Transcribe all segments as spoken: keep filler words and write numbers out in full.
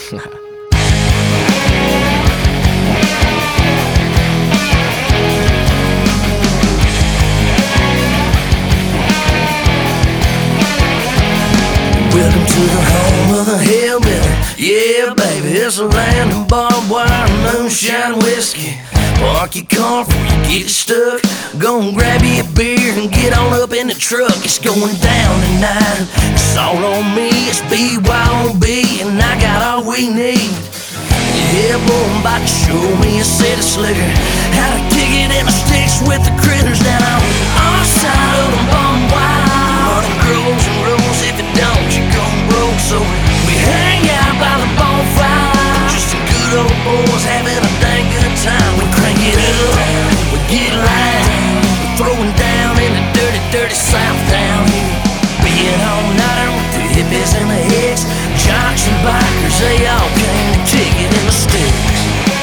Welcome to the home of the hillbilly. Yeah, baby, it's a land of barbed wire, moonshine, whiskey. Park your car before you get stuck. Go and grab you a beer and get on up in the truck. It's going down tonight. It's all on me. It's B Y O B, and I got all we need. Yeah, boy, I'm about to show me a city slicker. How to kick it in the sticks with the critters down on our side of the barbed wire. But it grows and rolls. If it don't, you gon' broke. So we hang out by the bonfire, just some good old boys having a dang good time. We crank it up, we get loud, we're throwing down in the dirty, dirty South down here. Being all nighter with the hippies and the hicks, jocks and bikers, they all came to kick it in the sticks.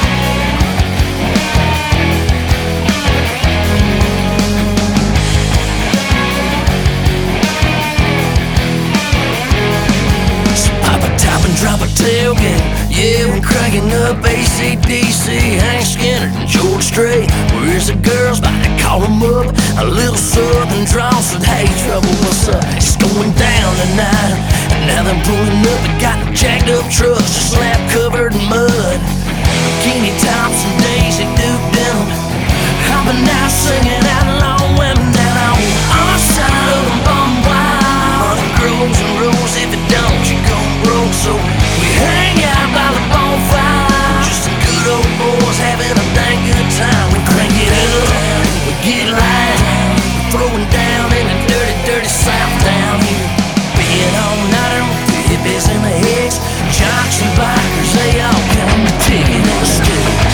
Drop a tailgate, yeah, we're cranking up A C D C, Hank Skinner and George Strait. Where's the girls? About to call them up. A little southern drawl said, hey, trouble, what's up? It's going down tonight. And now they're pulling up and got jacked up trucks, just slap covered in mud. Bikini tops and Daisy Duke denim, hopping out singing out long women down on our side of the barbed wire. Money grows and rolls. If it don't, you gon' broke. So we hang out by the bonfire, just some good old boys having a dang good time. We crank it up, we get loud, we're throwing down in the dirty, dirty South down here. Being all nighter with the hippies and the hicks, jocks and bikers, they all come to kick it in the sticks.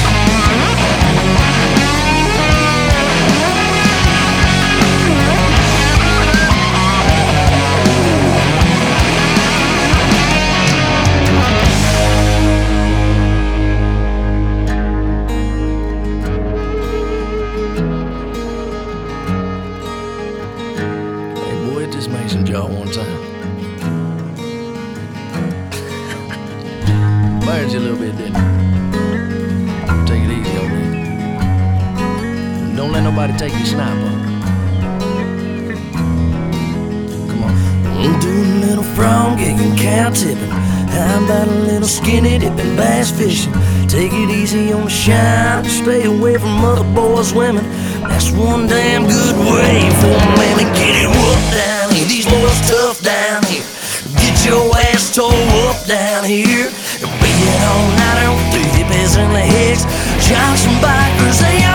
Mason jar one time. Burned you a little bit, didn't it? Take it easy on me. Don't let nobody take your sniper. Come on. I'm doing a little frog gigging, cow tipping. How about a little skinny dipping, bass fishing? Take it easy on the shine, stay away from other boys' women. That's one damn good way for a man to get it whooped down here. These boys tough down here. Get your ass tore up down here. Being all nighter with the hippies and the hicks, jocks and bikers, they